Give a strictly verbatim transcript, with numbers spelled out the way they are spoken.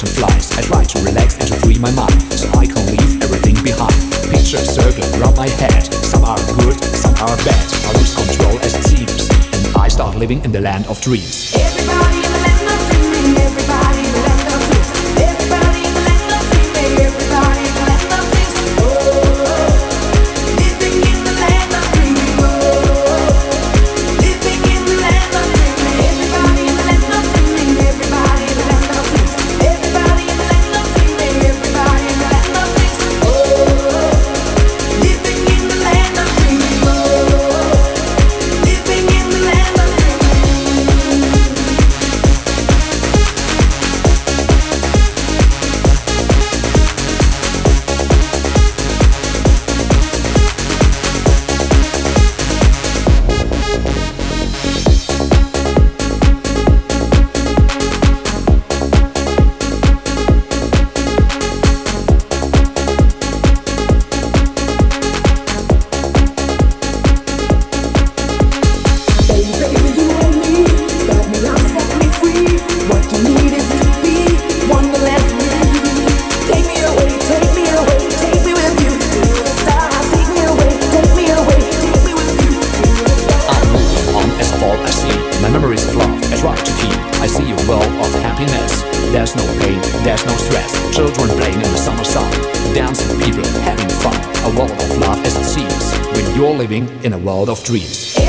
imagination flies. I try to relax and to free my mind, so I can leave everything behind. Pictures circle around my head. Some are good, some are bad. I lose control as it seems, and I start living in the land of dreams. Everybody in the land of dreaming, everybody in the land of dreams. Everybody in the land of dreaming, everybody in the land of dreams. Oh, living in the land of dreaming. Oh, living in the land of dreaming. Everybody in the land of dreaming, everybody in the land of dreams. Everybody in the land of dreaming, everybody in the land of dreams. Oh, living in the land of dreaming. Oh, living in the land of dreaming. There's no pain, there's no stress. Children playing in the summer sun, dancing people having fun. A world of love as it seems, when you're living in a world of dreams.